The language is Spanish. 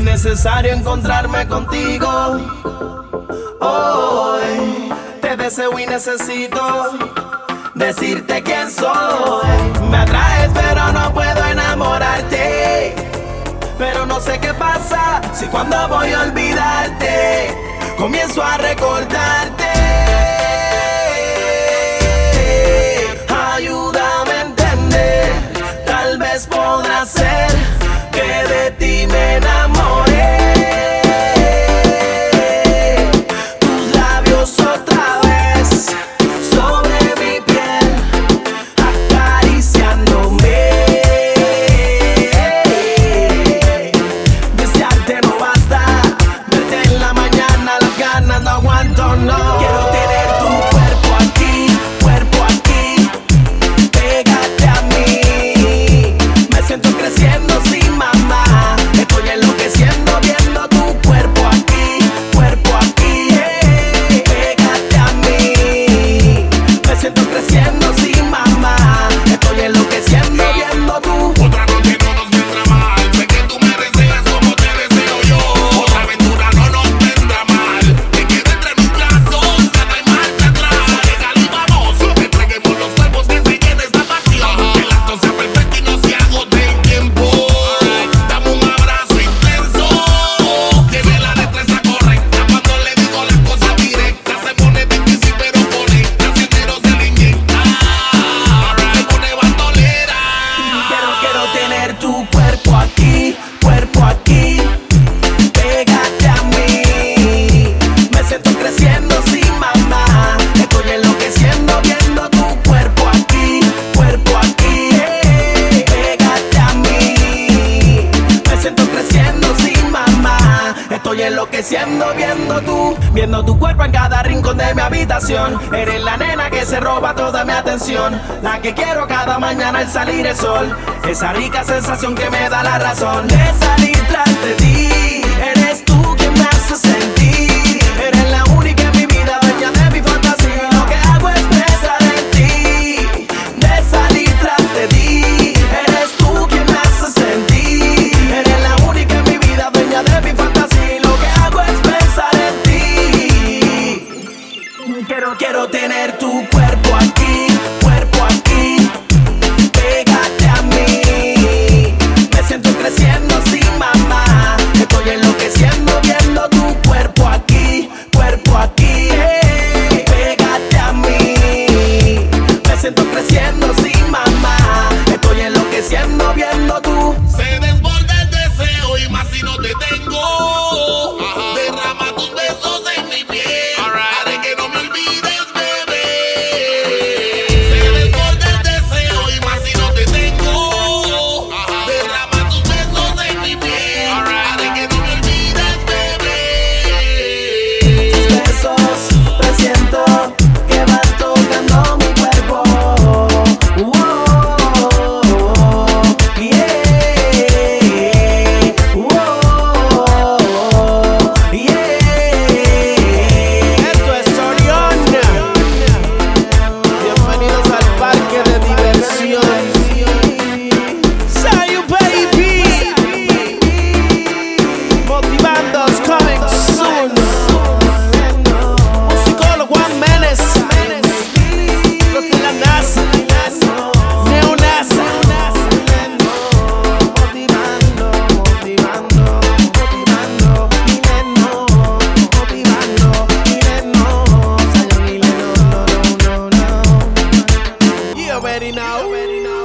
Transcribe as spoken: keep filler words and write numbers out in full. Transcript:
necesario encontrarme contigo. Hoy te deseo y necesito decirte quién soy. Me atraes pero no puedo enamorarte, pero no sé qué pasa si cuando voy a olvidarte comienzo a recordarte. Ayúdame a entender, tal vez podrá ser que de ti me enamoré. Tus labios otra vez sobre mi piel, acariciándome. Desearte no basta, verte en la mañana, las ganas no aguanto, no. Quiero tener tu cuerpo aquí, cuerpo aquí, pégate a mí. Me siento creciendo sin mamá, estoy enloqueciendo viendo tu cuerpo aquí, cuerpo aquí, eh. Pégate a mí. Me siento creciendo sin mamá, estoy enloqueciendo viendo tu. Otra noche no nos vendrá mal, sé que tú me deseas como te deseo yo. Otra aventura no nos vendrá mal, te quedé entre mis brazos, nada y marcha atrás. Legal y vamos, entreguemos los cuerpos que se llene esta pasión. Que el acto sea perfecto y no se agote el tiempo. Dame un abrazo intenso, tiene la destreza correcta. Cuando le digo las cosas directas se pone difícil pero conecta. Sincero se le inyecta, se pone bandolera. Quiero, quiero tener tu cuerpo aquí, cuerpo aquí, pégate a mí. Me siento creciendo sin mamá, estoy enloqueciendo viendo tu cuerpo aquí, cuerpo aquí, eh. Pégate a mí. Me siento creciendo sin mamá, estoy enloqueciendo viendo tu, viendo tu cuerpo en cada rincón de mi habitación. Eres la nena que se roba toda mi atención, la que quiero cada mañana al salir el sol. Esa rica sensación que me da la razón de salir tras de ti. Eres tú quien me hace sentir, eres la única en mi vida, dueña de mi fantasía. Lo que hago es pensar en ti, de salir tras de ti. Eres tú quien me hace sentir, eres la única en mi vida, dueña de mi fantasía. Lo que hago es pensar en ti. Quiero, quiero tener tu cuerpo aquí, cuerpo aquí, pégate a mí. Me siento creciendo sin mamá, estoy enloqueciendo viendo tu cuerpo aquí, cuerpo aquí, eh. Pégate a mí. Me siento creciendo sin mamá, estoy enloqueciendo viendo tu. Se desborda el deseo y más si no te tengo. Derrama tus besos en mi piel, haré que no me olvides, bebé. Se desborda el deseo y más si no te tengo. Derrama tus besos en mi piel, haré que no me olvides, bebé. Tus besos presiento que van tocando mi cuerpo. Wow, yeah, wow, yeah. Esto es Oriona. Bienvenidos al parque de diversión. Sayu baby, Motivando's coming soon. Musicólogo Juan Menes, los de la NASA, Neonasa. Motivando, motivando, motivando, Mileno, motivando, Mileno, Sayo Mileno, no, no, no, no. You already know.